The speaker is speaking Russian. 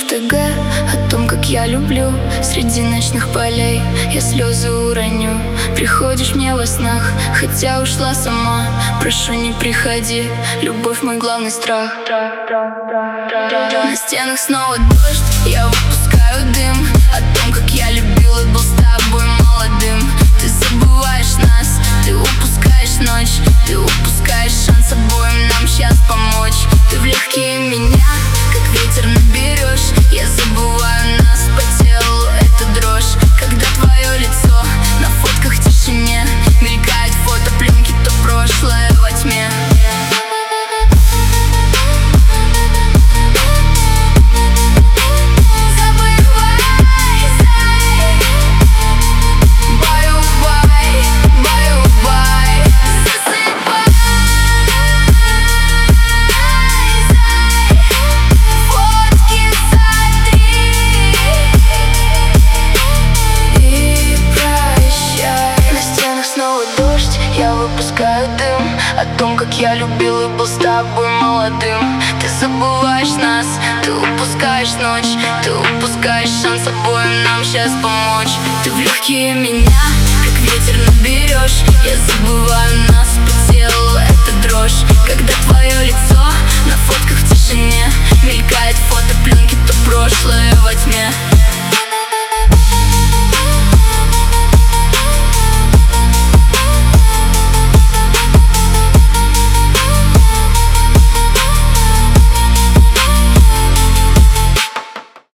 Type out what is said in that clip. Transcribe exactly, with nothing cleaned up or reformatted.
ТГ о том, как я люблю. Среди ночных полей я слезы уроню. Приходишь мне во снах, хотя ушла сама. Прошу, не приходи, любовь мой главный страх. На стенах снова дождь, я выпускаю дым. О том, как я любил и был с тобой молодым. Ты забываешь нас, ты упускаешь ночь. Ты упускаешь шанс обоим нам сейчас помочь. Ты в легкие меня, как ветер наберешь. Я забываю нас, по телу эта дрожь. Когда твое лицо на фотках в тишине мелькает фото пленки, то прошлое во тьме. Я выпускаю дым о том, как я любил и был с тобой молодым. Ты забываешь нас, ты упускаешь ночь. Ты упускаешь шанс обоим нам сейчас помочь. Ты в легкие меня, как ветер наберешь. Я забываю нас, по телу эта дрожь. Когда твое лицо на фотках в тишине мелькает фото пленки, то прошлое